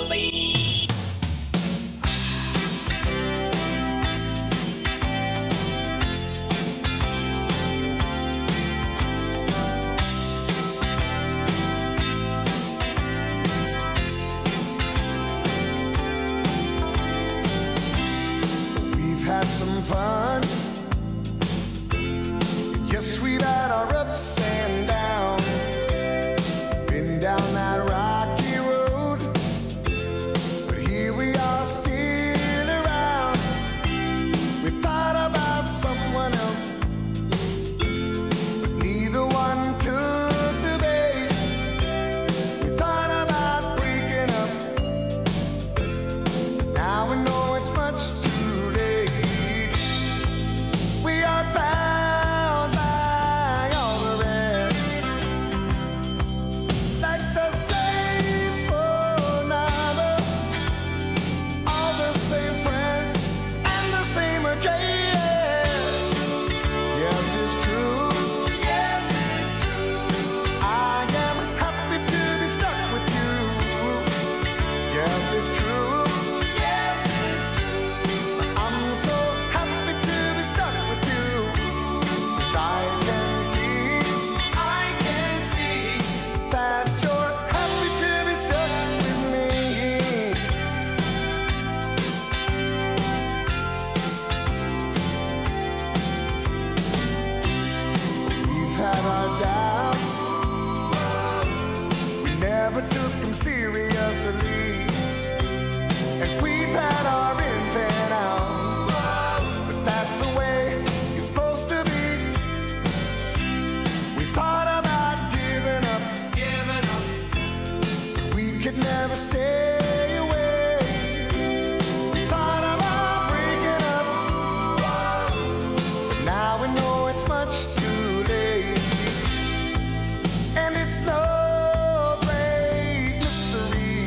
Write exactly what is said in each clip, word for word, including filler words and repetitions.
lead. We've had some fun. Yes, we've had our ups and downs. Been down that rocky road, but here we are still around. We thought about someone else, but neither one took the bait. We thought about breaking up, now we know it's much too late. We are bound by all the rest, like the same phone number, all the same friends, and the same address. Yes, it's true. Yes, it's true. I am happy to be stuck with you. Yes, it's true. Yes, it's true. I'm so happy to be stuck with you. 'Cause I can see, I can see that you're happy to be stuck with me. We've had our doubts, we never took them seriously. And we've had our ins and outs, but that's the way it's supposed to be. We thought about giving up, giving up. We could never stay away. We thought about breaking up, but now we know it's much too late. And it's no great mystery.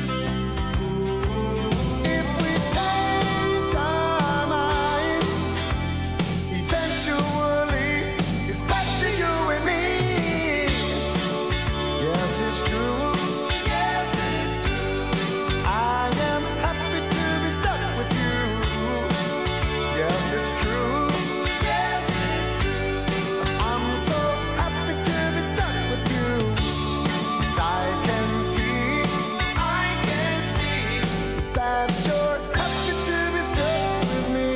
If we change our minds, eventually it's back to you and me. Yes, it's true. Yes, it's true. I am happy to be stuck with you. Yes, it's true. Yes, it's true. I'm so happy to be stuck with you. 'Cause I can see, I can see that you're happy to be stuck with me.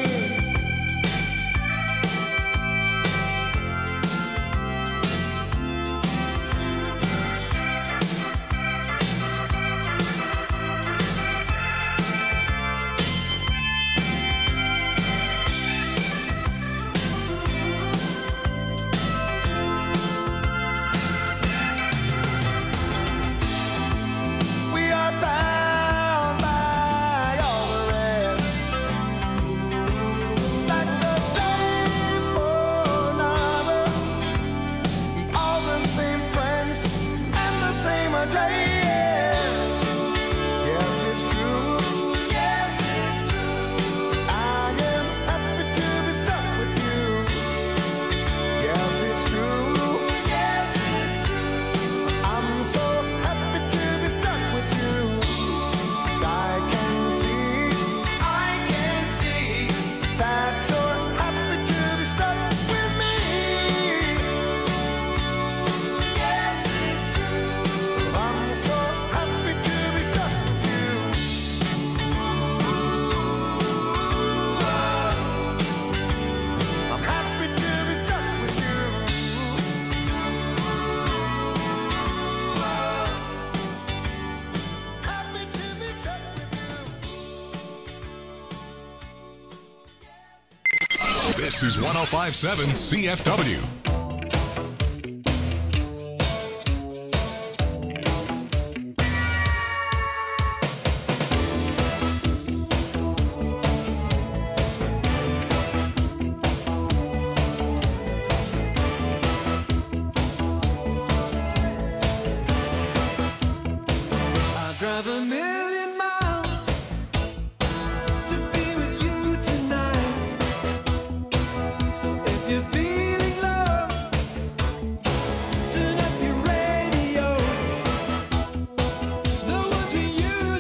We are bound by all the rest, like the same phone number, all the same friends, and the same address. Yes, it's true. Yes, it's true. I am happy to be stuck with you. Yes, it's true. Yes, it's true. I'm so happy to be stuck with you. 'Cause I can see, I can see that you're happy to be stuck with me. Yes, it's true. I'm so happy to be stuck with you. I'm happy to be stuck with you. Happy to be stuck with you. This is one oh five point seven C F W. I drive a million miles to be with you tonight. So if you're feeling love, turn up your radio. The ones we used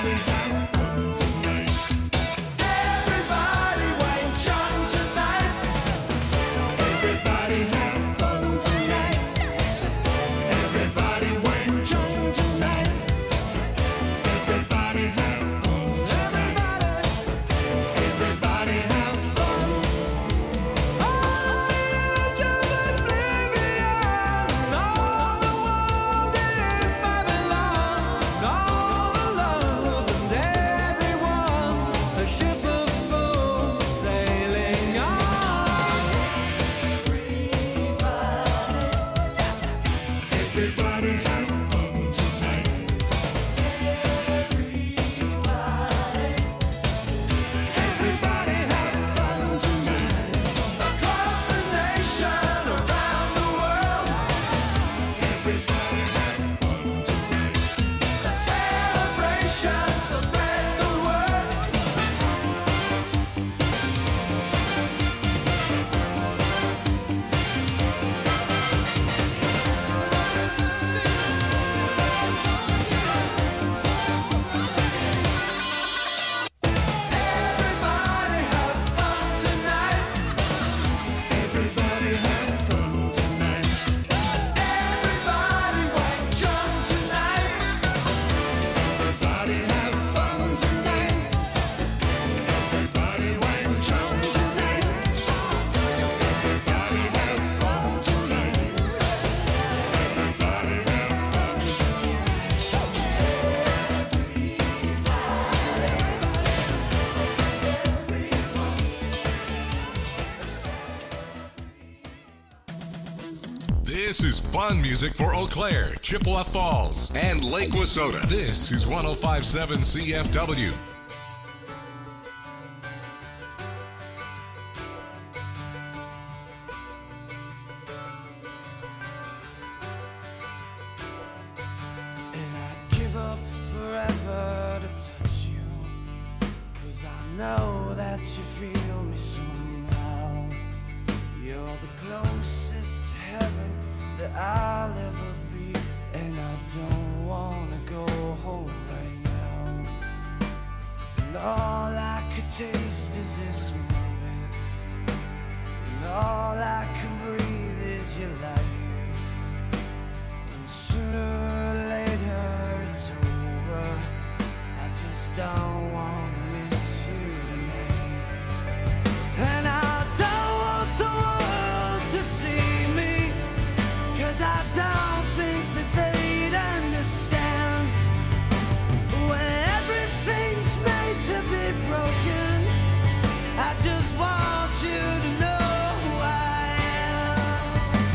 This is fun music for Eau Claire, Chippewa Falls, and Lake Wissota. This is one oh five point seven C F W. And I'd give up forever to touch you, 'cause I know that you feel me somehow. You're the closest to heaven that I'll ever be, and I don't wanna go home right now. And all I could taste is this moment, and all I can breathe is your life. And sooner or later it's over, I just don't wanna miss you tonight. And I don't want the world to see me, 'cause I don't think that they'd understand. When everything's made to be broken, I just want you to know who I am.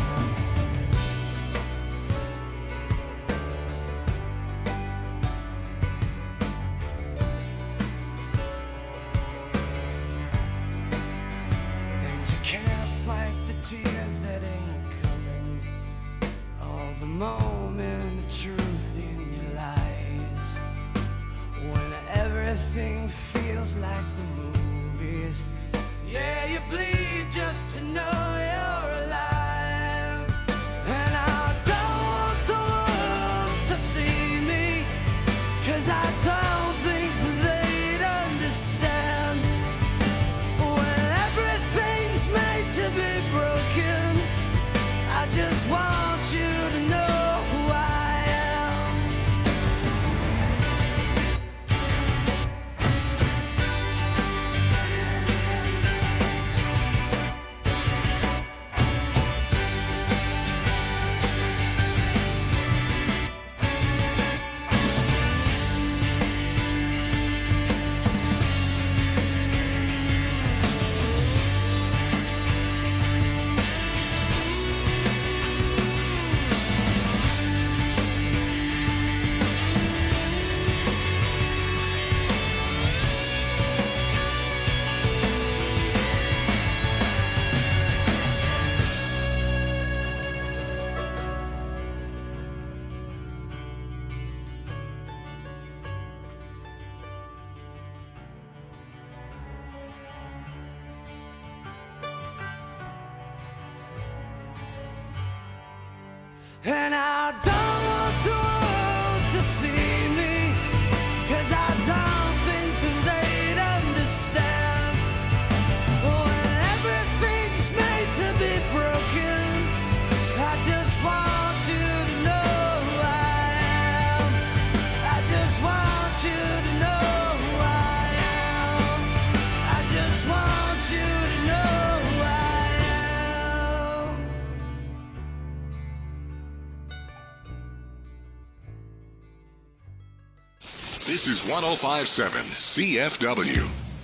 And you can't fight the tears that ain't coming, all the moment of truth in your lies. When everything feels like the movies, yeah, you bleed just to know you're alive. And I don't want the world to see me, 'cause I don't think they'd understand. When everything's made to be broken, I just want you to know who I am. And I don't want the world to see me, 'cause I This is one oh five point seven C F W.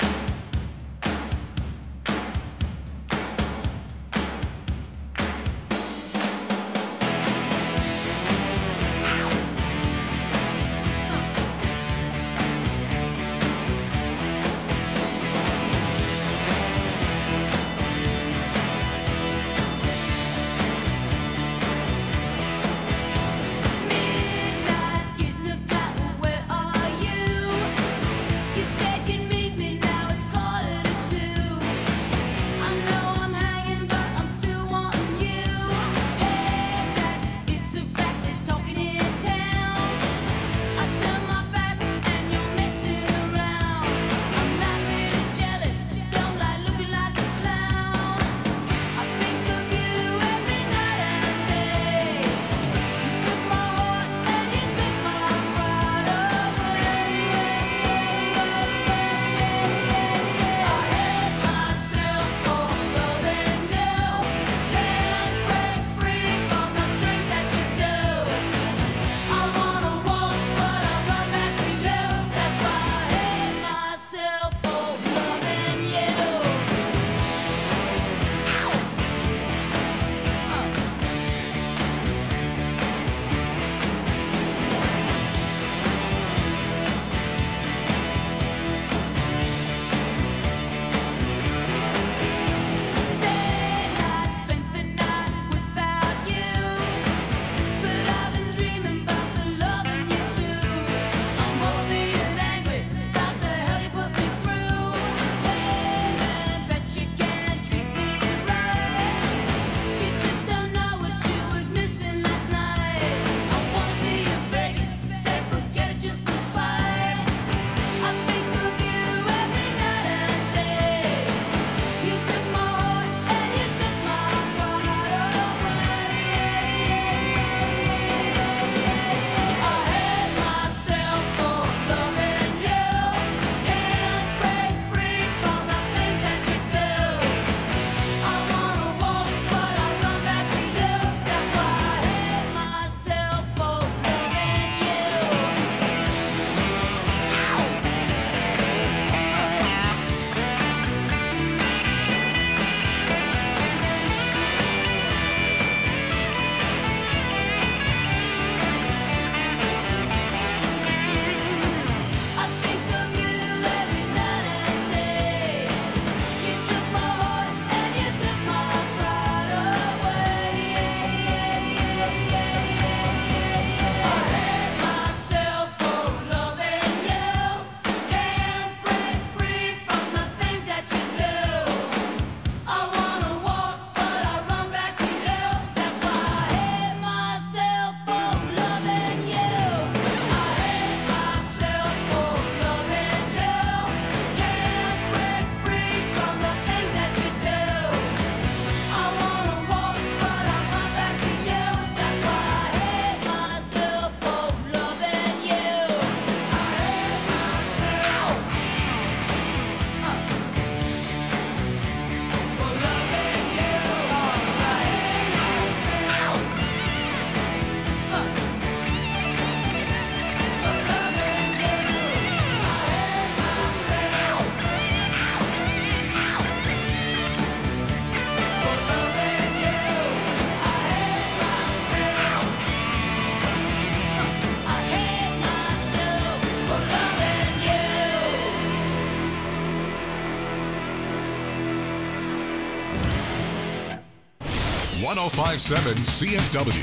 one oh five point seven C F W.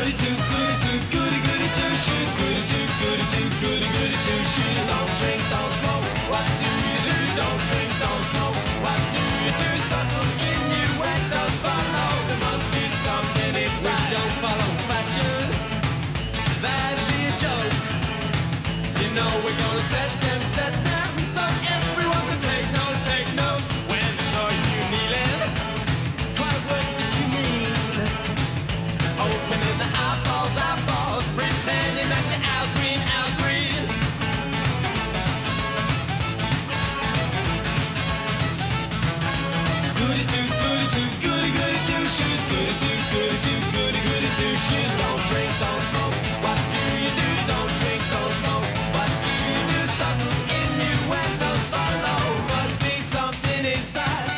Goody two, goody two, goody goody two shoes. Goody two, goody two, goody goody two shoes. Don't drink, don't smoke. What do you do? Don't drink, don't smoke. What do you do? Subtle innuendos follow. There must be something inside. We don't follow fashion. That'd be a joke. You know we're gonna set them, set them, so everyone can take note, take note. When they saw you kneeling, cry words that you mean. Opening the eyeballs, eyeballs, pretending that you're Al Green, Al Green. Goody two, goody two, goody goody two shoes. Goody two, goody two, goody goody two shoes. Don't drink, don't smoke. What do you do? Don't drink, don't smoke. What do you do? Subtle innuendos follow. Must be something inside.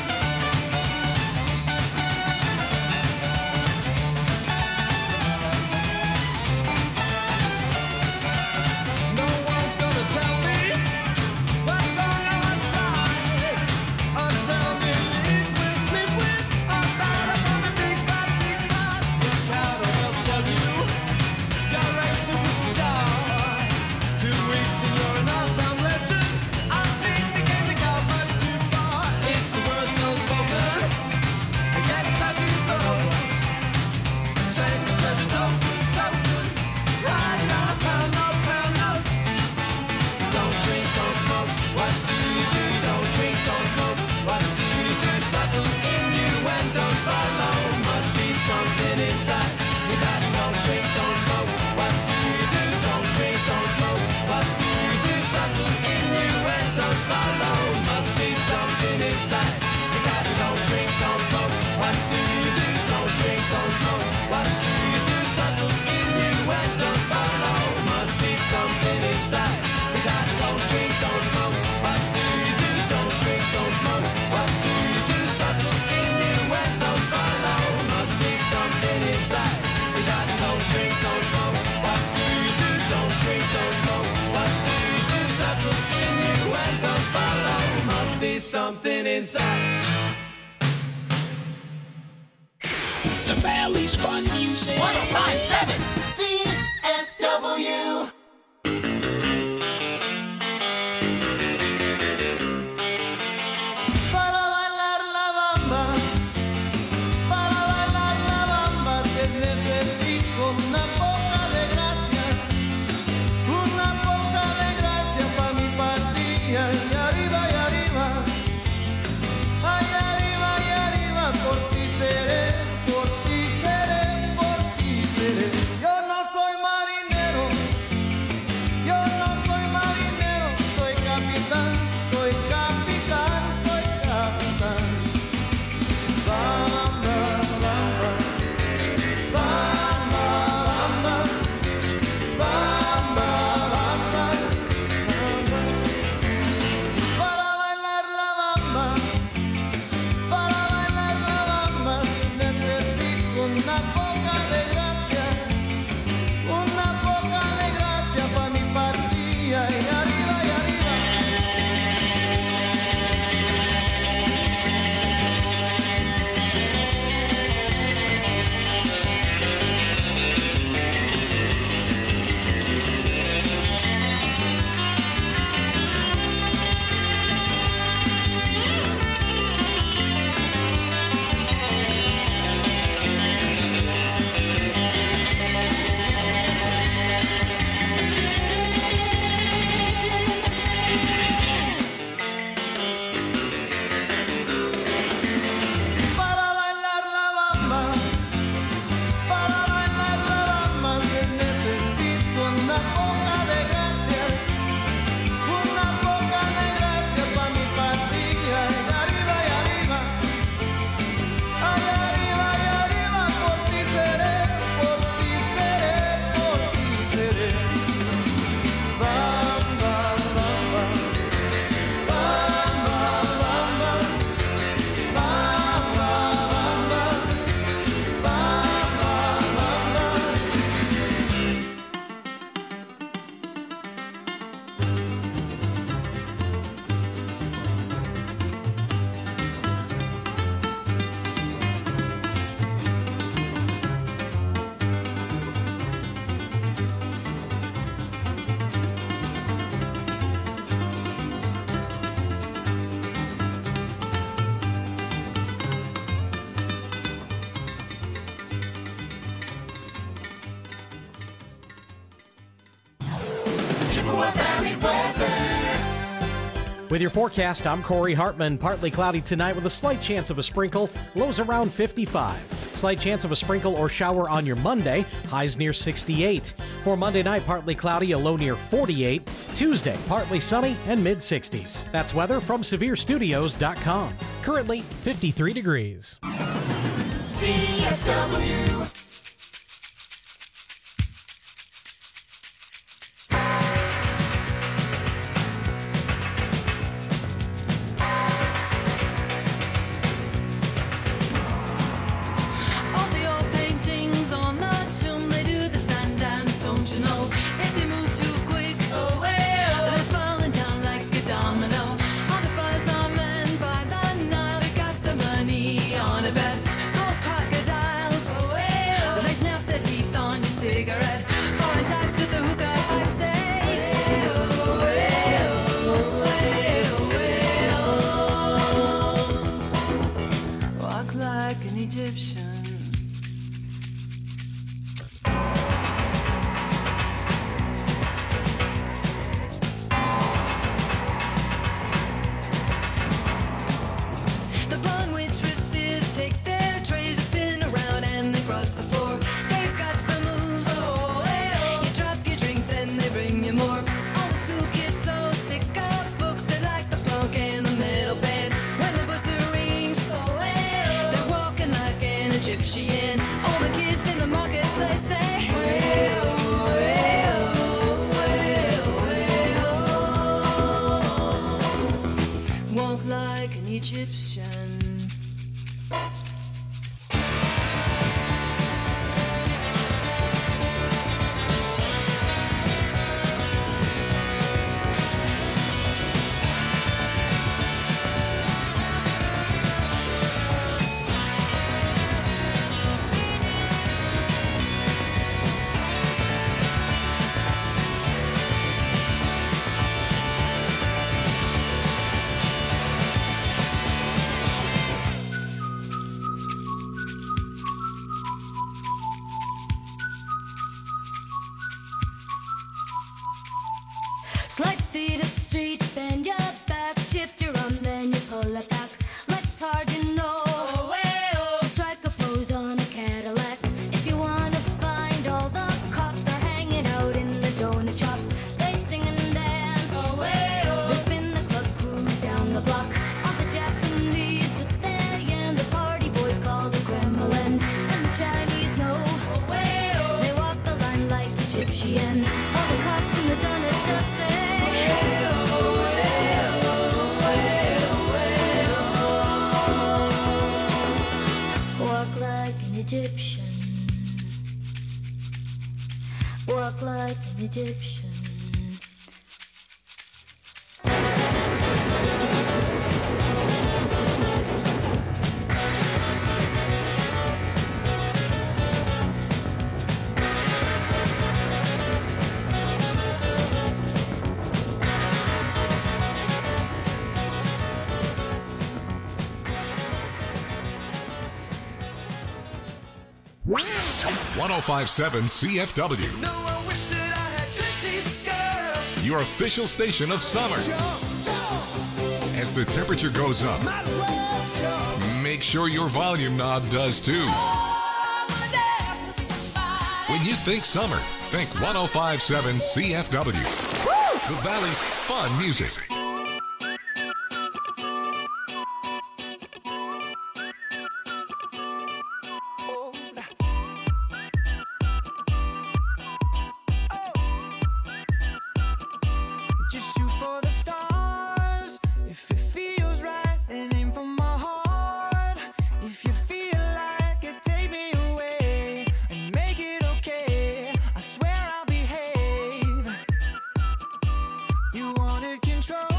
No one's gonna tell me what's wrong and what's right until they live with, sleep with, or die upon a big fat, big fat. The crowd will tell you you're a superstar. Two weeks and you're an all-time legend. I think the game they got much too far. If the word's unspoken, I get stuck in throat. Send the judge token, token. Write it on a pound note, pound note. Don't drink, don't smoke. What do you do? Don't drink, don't smoke. What do you do? Subtle innuendos follow. Must be something inside. Inside, don't drink, don't smoke. What do you do? Don't drink, don't smoke. What do you do? Subtle innuendos follow. Must be something inside. Inside, don't drink, don't smoke. What do you do? Don't drink, don't smoke. What do you do? Subtle innuendos follow. Must be something inside. Inside, don't drink, don't smoke. What do you do? Don't drink, don't smoke. What do you do? Subtle innuendos follow. Must be something inside. Inside, don't drink, don't smoke. What do you do? Don't drink, don't smoke. What do you do? Subtle innuendos follow. Must be something inside. The Valley's Fun Music. one oh five point seven C F W. Para bailar la bamba, para bailar la bamba, te necesito una poca de gracia, una poca de gracia pa' mi patria. Y arriba, y arriba, ay, arriba, y arriba, por ti seré, por ti seré, por ti seré. Yo no soy marinero, yo no soy marinero, soy capitán, soy capitán, soy capitán. Bamba, bamba, bamba, bamba, bamba, bamba, bamba. Para bailar la bamba, para bailar la bamba, necesito una poca de gracia, una poca de gracia pa' mi patria. Y arriba, y arriba. Chippewa Valley weather. With your forecast, I'm Corey Hartman. Partly cloudy tonight with a slight chance of a sprinkle. Lows around fifty-five. Slight chance of a sprinkle or shower on your Monday. Highs near sixty-eight. For Monday night, partly cloudy, a low near forty-eight. Tuesday, partly sunny and mid sixties. That's weather from severe studios dot com. Currently fifty-three degrees. C F W. Slight feet up the street, bend your back, shift your arm, then you pull it back. Legs hard, you know. Oh, hey, oh. So strike a pose on a Cadillac. If you wanna find all the cops, they're hanging out in the donut shop. They sing and dance. Oh, hey, oh. They spin the club, cruise down the block. All the Japanese with they and the party boys call the Kremlin. And the Chinese know. Oh, hey, oh. They walk the line like Egyptian. All the cops in the donut shop say. Egyptian. Walk like an Egyptian. one oh five point seven C F W. No, I wish that I had your teeth, girl. Your official station of summer. Jump, jump. As the temperature goes up, Might as well jump. make sure your volume knob does too. When you think summer, think one oh five point seven C F W. The Valley's fun music. Just shoot for the stars if it feels right, and aim for my heart. If you feel like it, take me away and make it okay. I swear I'll behave. You wanted control.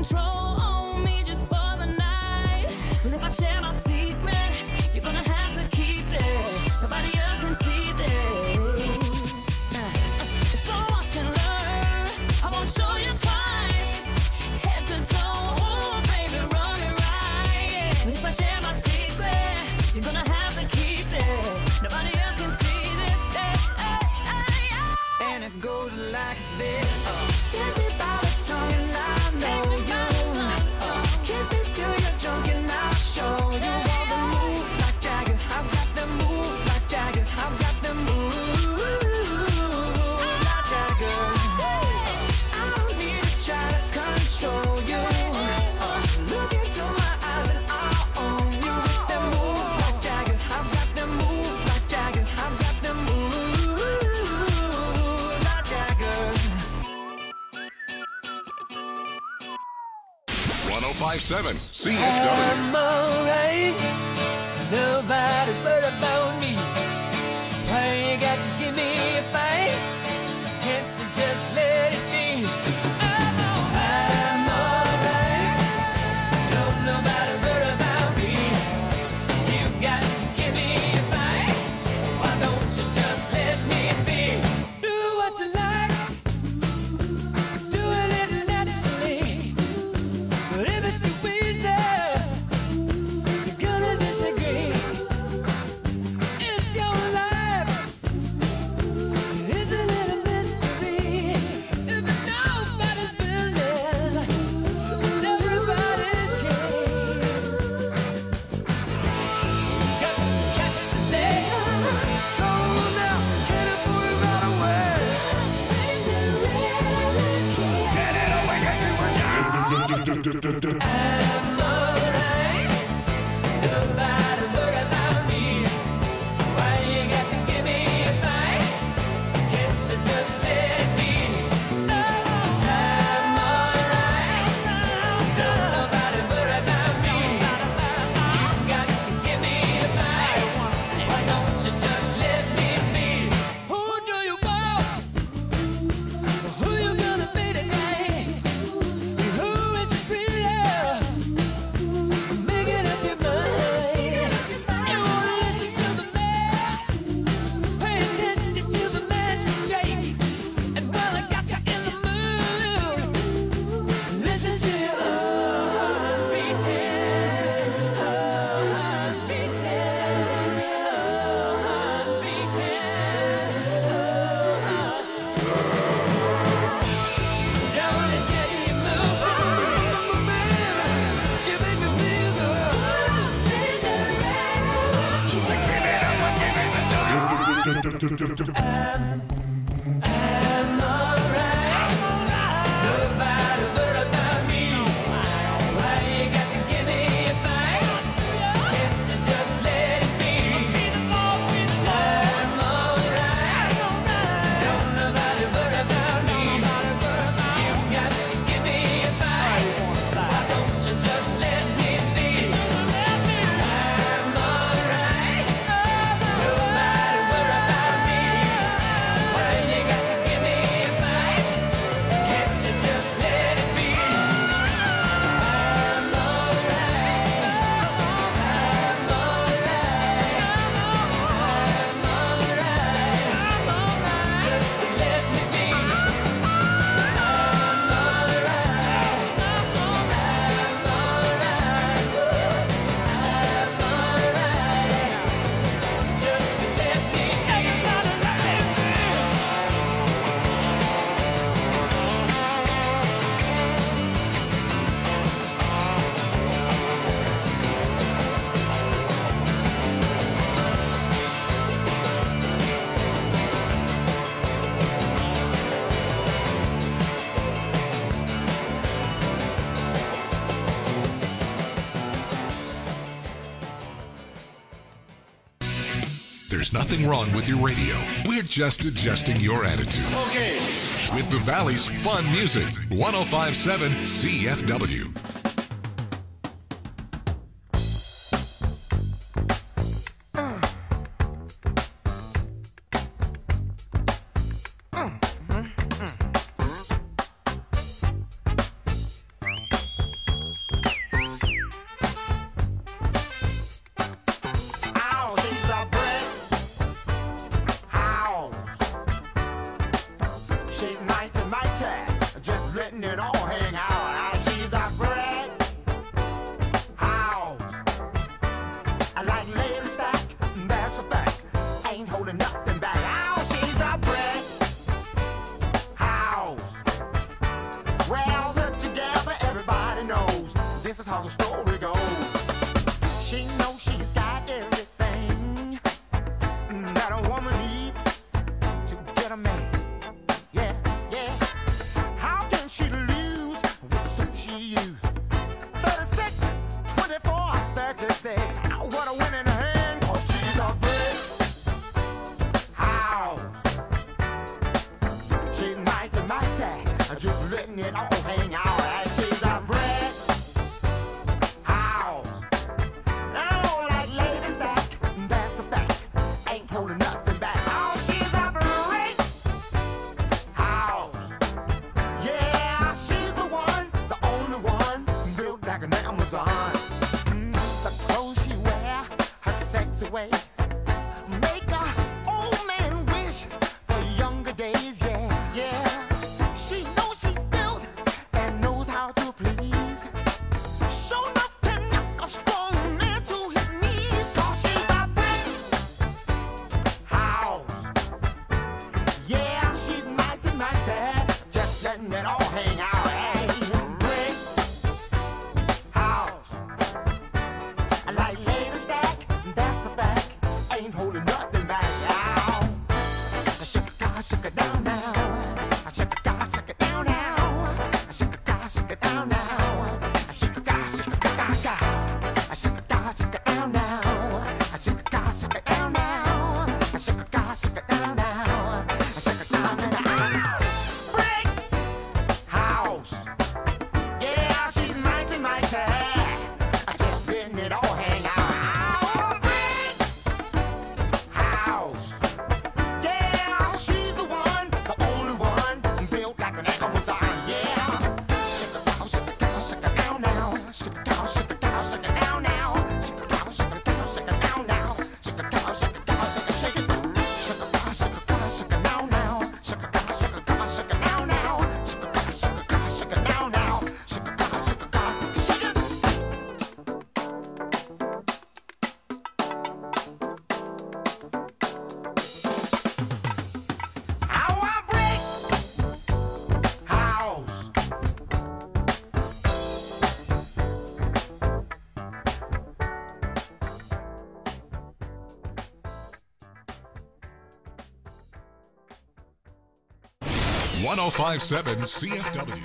control on me just for the night. But if I share my secret, you're gonna have to keep it. Nobody else can see this. So watch and learn. I won't show you twice. Head to toe, ooh, baby, run it right. But if I share my secret, you're gonna have to keep it. Nobody else can see this. Hey, hey, hey, hey. And it goes like this. Take me by the tongue and I know you. Uh, kiss me till you're drunk and I'll show you all the moves like Jagger. I've got the moves like Jagger. I've got the moves like Jagger. I don't need to try to control you. Uh, look into my eyes and I'll own you with the moves like Jagger. I've got the moves like Jagger. I've got the moves like Jagger. one oh five point seven C F W. I'm alright, nobody but about me. Why you got to give me a fight? Can't you just let it be? I'm alright, don't nobody but about me. You got to give me a fight. Why don't you just let me be? Do what you like, do it little naturally. But if it's too easy, you're gonna disagree. It's your life. It isn't it a mystery? If it's nobody's business, it's everybody's game. Got to catch a leg. Go now, get it, put it right away. Get it away, get you a job. I'm alright, nobody worry about me. Why you got to give me a fight? Can't you just let it be? I'm alright, don't nobody worry about me. You got to give me a fight. Why don't you just let me be? Who do you want? Who you gonna be tonight? Who is it really? Making up your mind. You wanna listen to the man? Pay attention to the man to straight. And while I got you in the mood, listen to your heart beating, heart beating, heart beating. Don't it get you moving? You make me feel good. I'm alright, nobody worry about me. Why you got to give me a fight? Can't you just let it be? I'm alright, don't nobody worry about me. You got to give me a fight. Why don't you just let me be? I'm alright, nobody worry about me. Why you got to give me a fight? Can't you just let it be? I'm alright, I'm alright, I'm alright, just let me be. I'm alright, I'm alright, I'm alright, just let me be. There's nothing wrong with your radio. We're just adjusting your attitude. Okay. With the Valley's fun music, one oh five point seven C F W. how the story goes. She knows she's got everything that a woman needs to get a man. Yeah, yeah. How can she lose with the suit she used? thirty-six, twenty-four, thirty-six. What a winning hand, 'cause she's a brick house. She's mighty, mighty, just letting it all hang out. And she's a brick house. Now, like Lady Stack, that's a fact. Ain't holding nothing back. Oh, she's a brick house. Yeah, she's the one, the only one, built like an Amazon. Mm, the clothes she wear, her sexy ways, make a old man wish for younger days. Yeah, yeah. She knows she's built and knows how to please. Sure enough can knock a strong man to his knees. 'Cause she's a brick house. Yeah, she's mighty, mighty, just letting it all hang out. Hey, brick house. Like Lady Stack, that's a fact. Ain't holding nothing back now. Shake it, God, shake it down now. Shake it, God, shake it down now. Shake it, God, shake it down now. Shake it, God, shake it, God, God. Shake it, God, shake it down now. Shake it, God, shake it down now. Shake it, God, shake it down now. Shake it, God, shake it down. Brick house. Yeah, she's mighty, mighty. Just letting it all hang out. Brick house. Yeah, she's the one, the only one, built like an Amazon. Yeah. Shake it down, shake it down, shake it down now. Shake it down, shake it down, shake it down now. Shake it down, shake it down, shake it down now. Shake it down, shake it down, shake it, shake it. Shake it down, shake it down, shake it down now. Shake it down, shake it down, shake it down now. Shake it down, shake it down, shake it down now. Shake it down, shake it down, shake it. Our brick house. one oh five point seven C F W.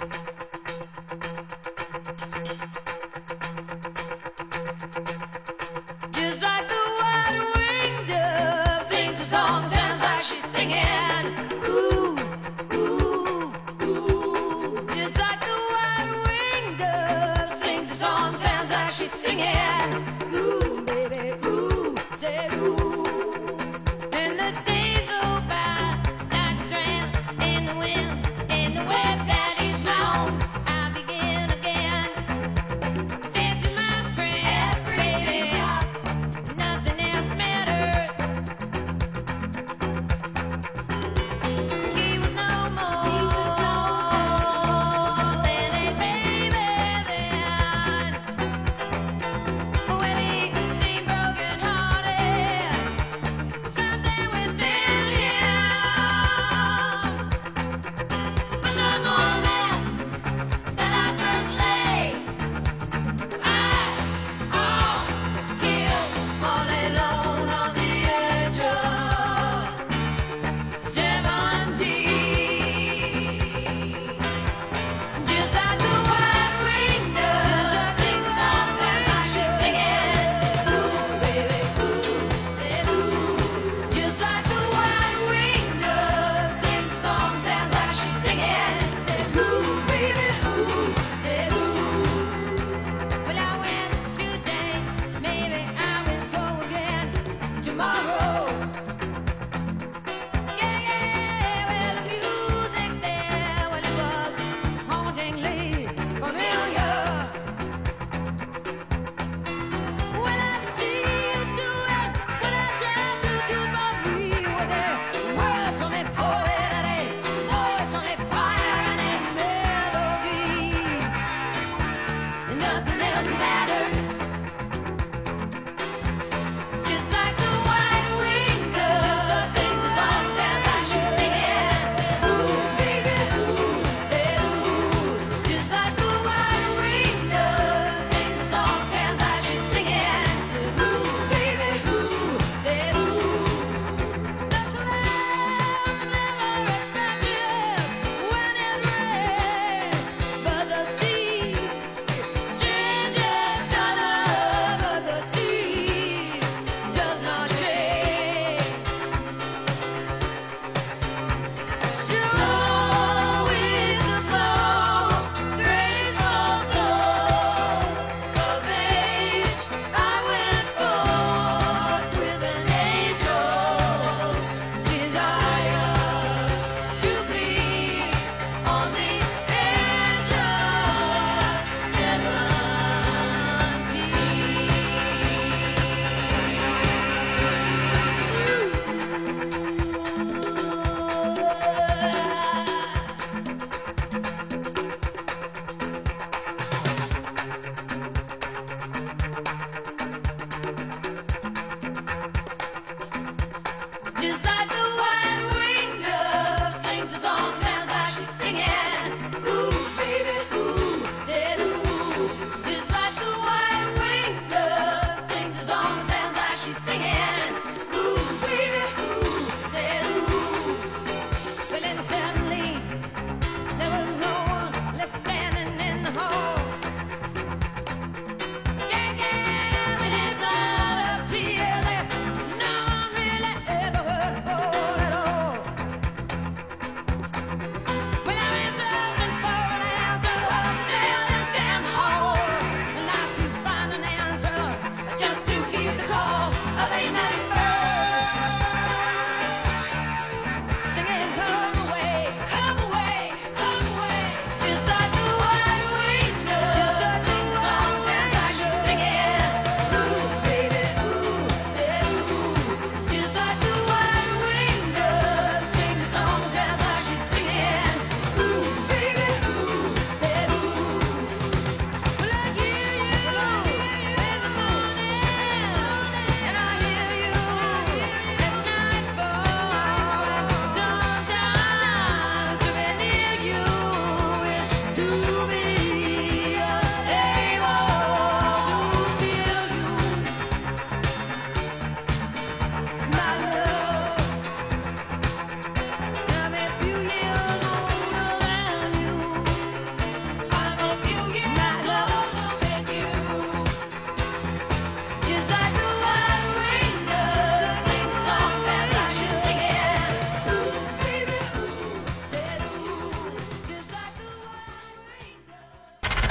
Just like the white-winged dove sings a song, sounds like she's singing. Ooh, ooh, ooh. Just like the white-winged dove sings a song, sounds like she's singing. Ooh, baby, ooh, say ooh. And the days go by like a strand in the wind, in the web that is round. I begin again. Said to my friend, baby, nothing else mattered. He was no more than a baby then. Well,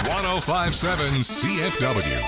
one oh five point seven C F W.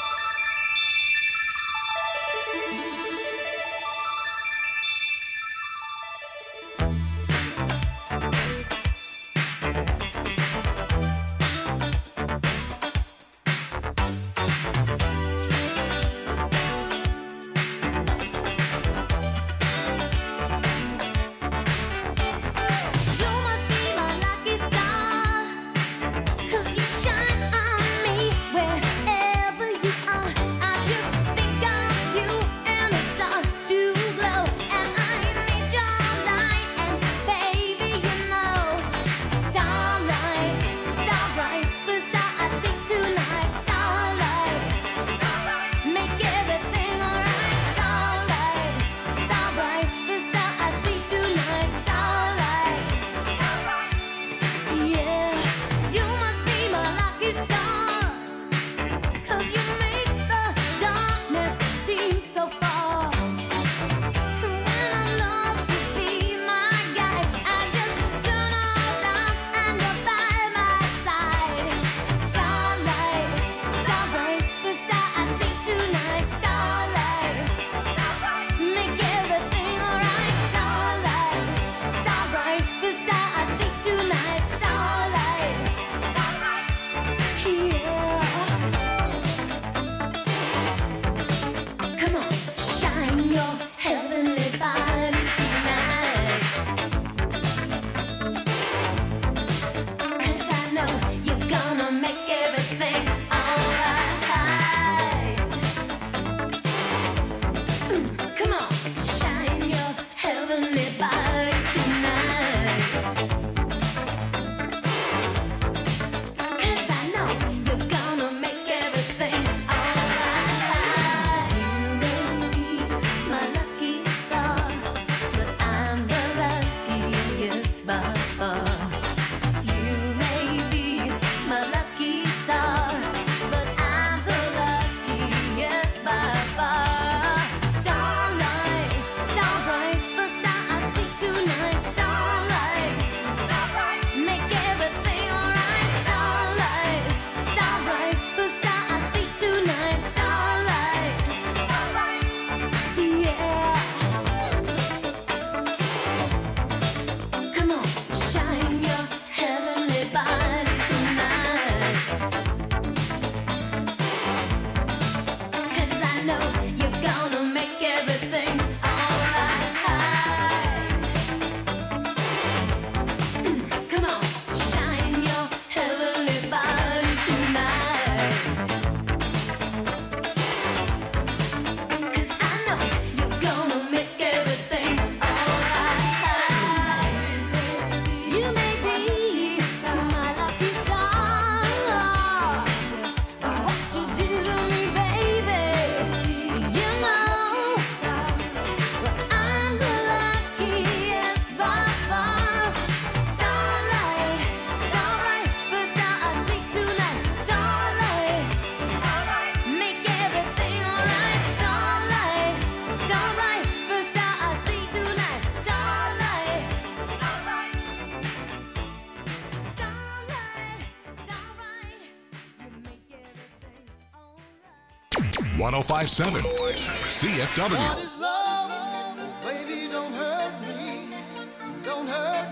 one oh five point seven C F W. What is love? Baby, don't hurt me. Don't hurt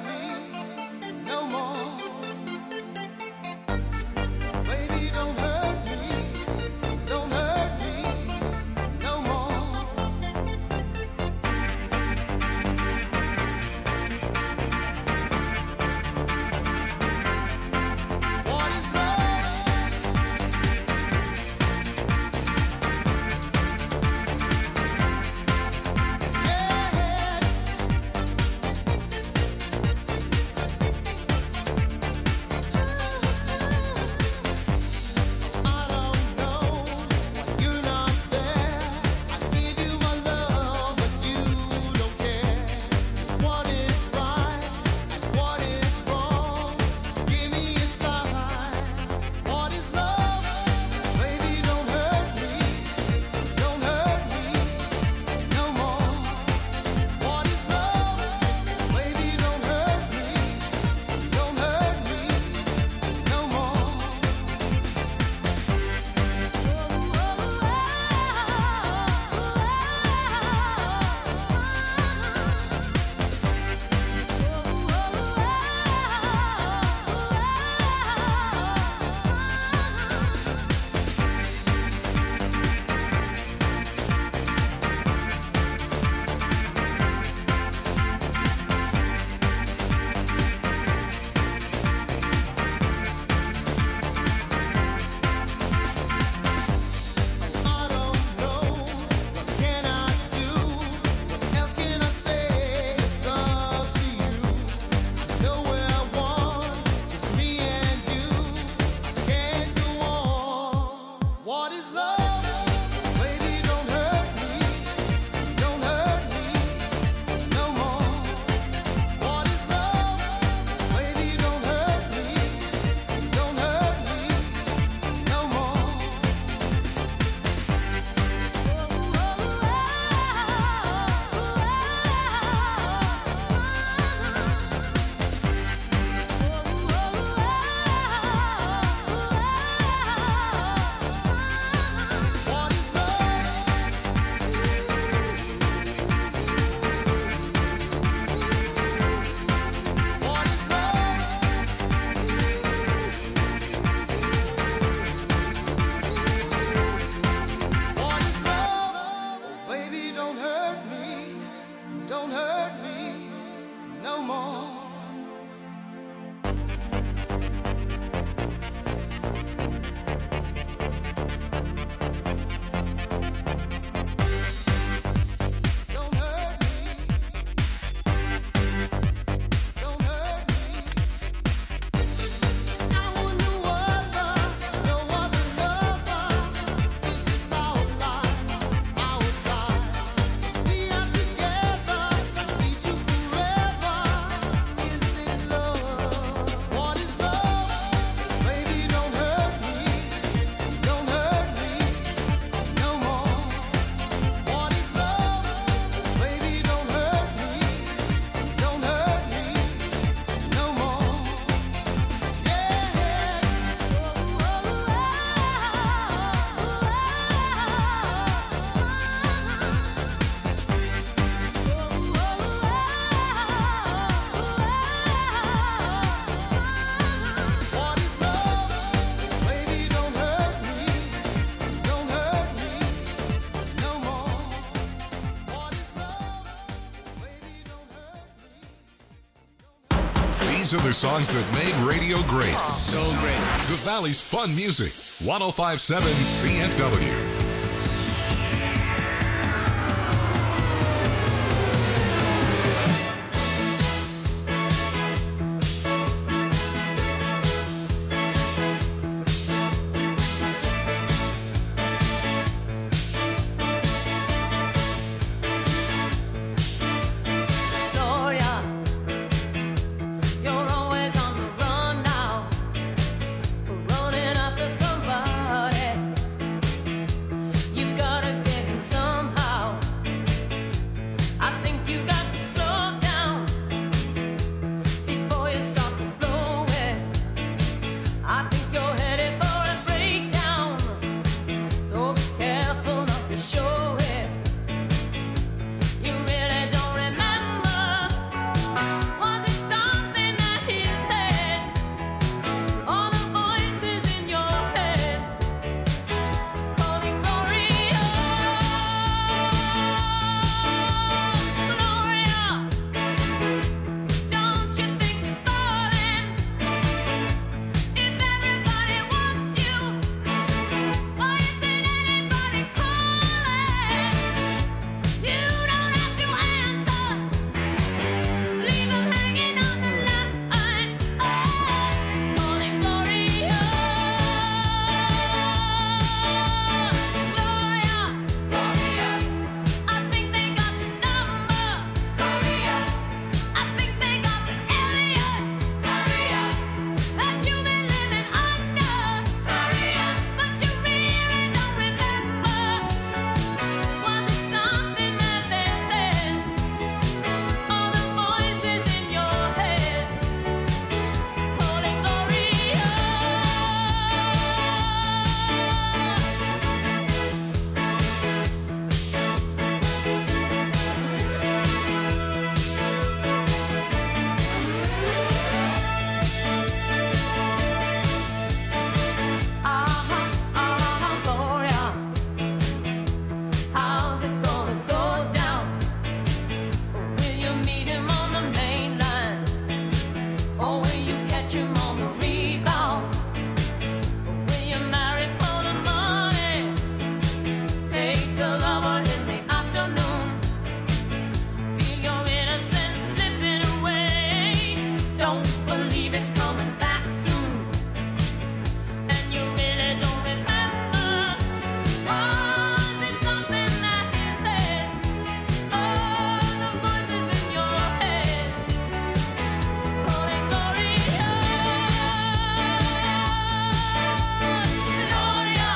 me no more. Baby, don't hurt me. Don't hurt me no more. What is love? These are the songs that made radio great. So great. The Valley's fun music. one oh five point seven C F W. Gloria, you're always on the run now, running after somebody. You gotta get him somehow. I think you got to slow down before you start to blow it. I think you're headed for a breakdown, so be careful not to show it. You really don't remember. Was it something that he said? All the voices in your head calling Gloria, Gloria. Don't you think you're falling? If everybody wants you, why isn't anybody calling? You don't have to answer. Leave 'em hanging on the line. Oh, calling Gloria, Gloria, Gloria. I think they got your number, Gloria. I think they got the alias, Gloria, that you've been living under, Gloria, but you really don't remember. Was it something that they said? All the voices in your head calling Gloria. Uh-huh, uh-huh, Gloria. How's it gonna go down? Will you meet him on the main line? Or will you catch him on the rebound? Will you marry for the money? Take a lover in the afternoon. Feel your innocence slipping away. Don't believe it's coming back soon. And you really don't remember. Was it something that he said? Oh, the voices in your head calling Gloria, Gloria.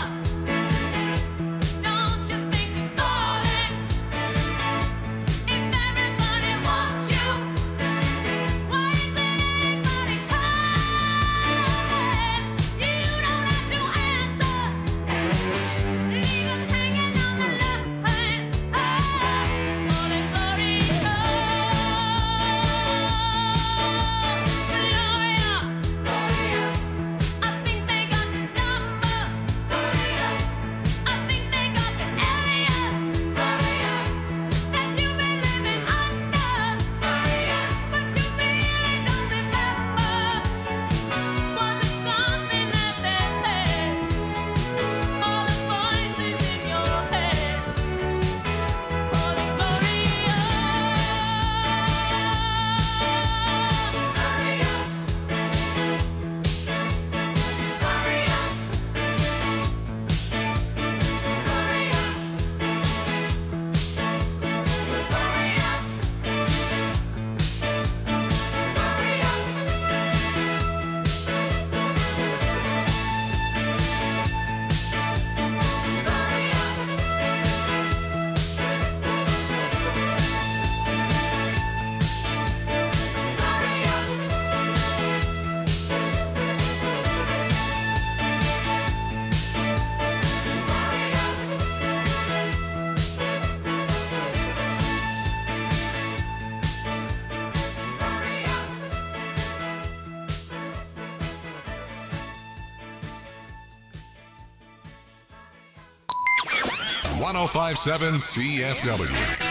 Don't you think you're falling? If everybody wants you, why isn't anybody calling? You don't have to answer. Leave 'em hanging on the line. Oh, calling Gloria, Gloria, Gloria. I think they got your number, Gloria. I think they got the alias, Gloria, that you've been living under, Gloria, but you really don't remember. Was it something that they said? All the voices in your head calling Gloria, one oh five point seven C F W.